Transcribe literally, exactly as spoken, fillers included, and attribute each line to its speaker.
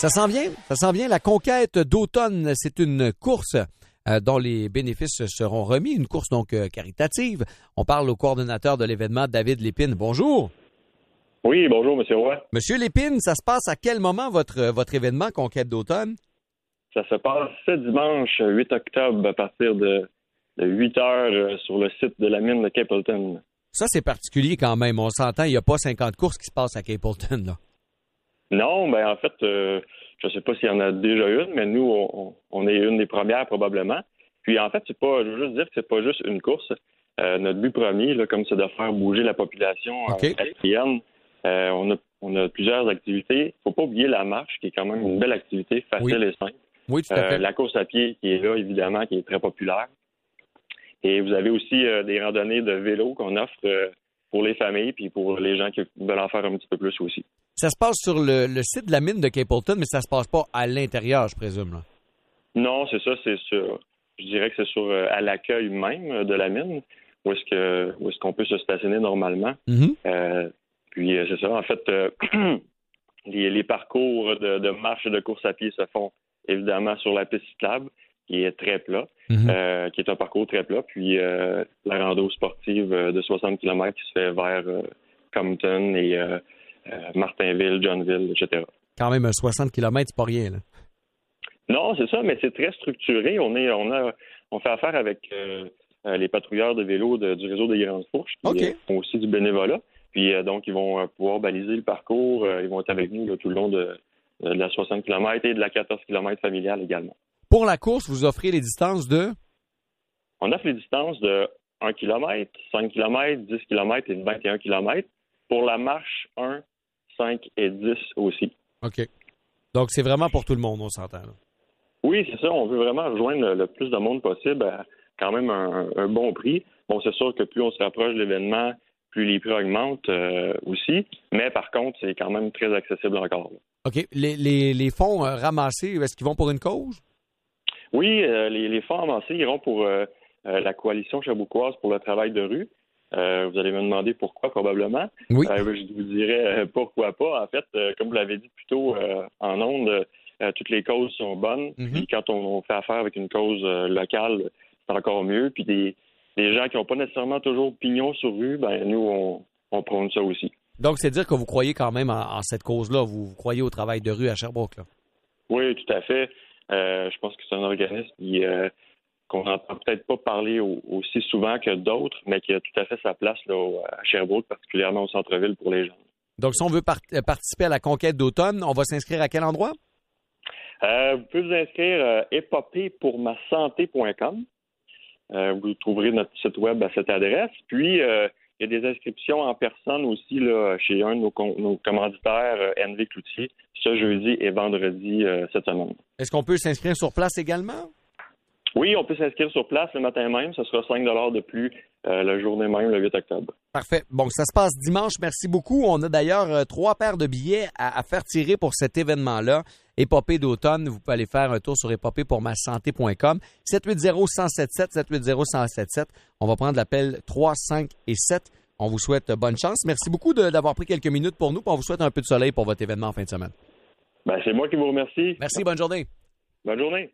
Speaker 1: Ça s'en vient, ça s'en vient. La conquête d'automne, c'est une course euh, dont les bénéfices seront remis, une course donc euh, caritative. On parle au coordonnateur de l'événement, David Lépine. Bonjour.
Speaker 2: Oui, bonjour, M. Roy.
Speaker 1: Monsieur Lépine, ça se passe à quel moment votre, votre événement Conquête d'automne?
Speaker 2: Ça se passe ce dimanche, huit octobre, à partir de, de huit heures sur le site de la mine de Capleton.
Speaker 1: Ça, c'est particulier quand même. On s'entend, il n'y a pas cinquante courses qui se passent à Capleton, là.
Speaker 2: Non, ben en fait, euh, je ne sais pas s'il y en a déjà une, mais nous, on, on est une des premières probablement. Puis en fait, c'est pas, je veux juste dire que c'est pas juste une course. Euh, notre but premier, là, comme c'est de faire bouger la population
Speaker 1: Okay.
Speaker 2: haïtienne, euh, on a on a plusieurs activités. Faut pas oublier la marche, qui est quand même une belle activité, facile
Speaker 1: Oui.
Speaker 2: et simple.
Speaker 1: Oui, tout à fait.
Speaker 2: Euh, la course à pied qui est là, évidemment, qui est très populaire. Et vous avez aussi euh, des randonnées de vélo qu'on offre euh, pour les familles puis pour les gens qui veulent en faire un petit peu plus aussi.
Speaker 1: Ça se passe sur le, le site de la mine de Capleton, mais ça se passe pas à l'intérieur, je présume, là.
Speaker 2: Non, c'est ça, c'est sur, je dirais que c'est sur euh, à l'accueil même de la mine, où est-ce que où est-ce qu'on peut se stationner normalement.
Speaker 1: Mm-hmm.
Speaker 2: Euh, puis euh, c'est ça, en fait, euh, les, les parcours de, de marche et de course à pied se font évidemment sur la piste cyclable, qui est très plat,
Speaker 1: Mm-hmm.
Speaker 2: euh, qui est un parcours très plat, puis euh, la rando sportive euh, de soixante kilomètres qui se fait vers euh, Compton et euh, euh, Martinville, Johnville, et cetera.
Speaker 1: Quand même, un soixante kilomètres, c'est pas rien, là.
Speaker 2: Non, c'est ça, mais c'est très structuré. On est, on a, on fait affaire avec euh, les patrouilleurs de vélo de, du réseau des Grandes Fourches, qui
Speaker 1: OK.
Speaker 2: euh, font aussi du bénévolat. Puis euh, donc, ils vont euh, pouvoir baliser le parcours. Euh, ils vont être avec nous là, tout le long de, de la soixante kilomètres et de la quatorze kilomètres familiale également.
Speaker 1: Pour la course, vous offrez les distances de...
Speaker 2: On offre les distances de un kilomètre, cinq kilomètres, dix kilomètres et vingt et un kilomètres. Pour la marche, un, cinq et dix aussi.
Speaker 1: OK. Donc, c'est vraiment pour tout le monde, on s'entend, là.
Speaker 2: Oui, c'est ça. On veut vraiment rejoindre le, le plus de monde possible à quand même un, un bon prix. Bon, c'est sûr que plus on se rapproche de l'événement, plus les prix augmentent euh, aussi. Mais par contre, c'est quand même très accessible encore, là.
Speaker 1: OK. Les, les, les fonds euh, ramassés, est-ce qu'ils vont pour une cause?
Speaker 2: Oui, euh, les, les fonds amassés iront pour euh, euh, la coalition Sherbrookeoise pour le travail de rue. Euh, vous allez me demander pourquoi, probablement.
Speaker 1: Oui.
Speaker 2: Euh, je vous dirais euh, pourquoi pas. En fait, euh, comme vous l'avez dit plus tôt euh, en ondes, euh, toutes les causes sont bonnes.
Speaker 1: Mm-hmm.
Speaker 2: Puis quand on, on fait affaire avec une cause euh, locale, c'est encore mieux. Puis des, des gens qui n'ont pas nécessairement toujours pignon sur rue, ben nous, on, on prône ça aussi.
Speaker 1: Donc, c'est dire que vous croyez quand même en, en cette cause-là. Vous, vous croyez au travail de rue à Sherbrooke, là.
Speaker 2: Oui, tout à fait. Euh, je pense que c'est un organisme qui, euh, qu'on n'entend peut-être pas parler au, aussi souvent que d'autres, mais qui a tout à fait sa place là, à Sherbrooke, particulièrement au centre-ville pour les gens.
Speaker 1: Donc, si on veut par- participer à la conquête d'automne, on va s'inscrire à quel endroit?
Speaker 2: Euh, vous pouvez vous inscrire à épopée pour ma santé point com. Euh, vous trouverez notre site web à cette adresse. Puis, euh, il y a des inscriptions en personne aussi là, chez un de nos, com- nos commanditaires, euh, N V Cloutier, ce jeudi et vendredi euh, cette semaine.
Speaker 1: Est-ce qu'on peut s'inscrire sur place également?
Speaker 2: Oui, on peut s'inscrire sur place le matin même. Ce sera cinq dollars de plus euh, la journée même, le huit octobre.
Speaker 1: Parfait. Bon, ça se passe dimanche. Merci beaucoup. On a d'ailleurs euh, trois paires de billets à, à faire tirer pour cet événement-là. Épopée d'automne. Vous pouvez aller faire un tour sur épopée pour ma santé point com. sept huit zéro, un zéro sept sept, sept huit zéro, un zéro sept sept. On va prendre l'appel trois, cinq et sept. On vous souhaite bonne chance. Merci beaucoup de, d'avoir pris quelques minutes pour nous. Puis on vous souhaite un peu de soleil pour votre événement en fin de semaine.
Speaker 2: Ben, c'est moi qui vous remercie.
Speaker 1: Merci. Bonne journée.
Speaker 2: Bonne journée.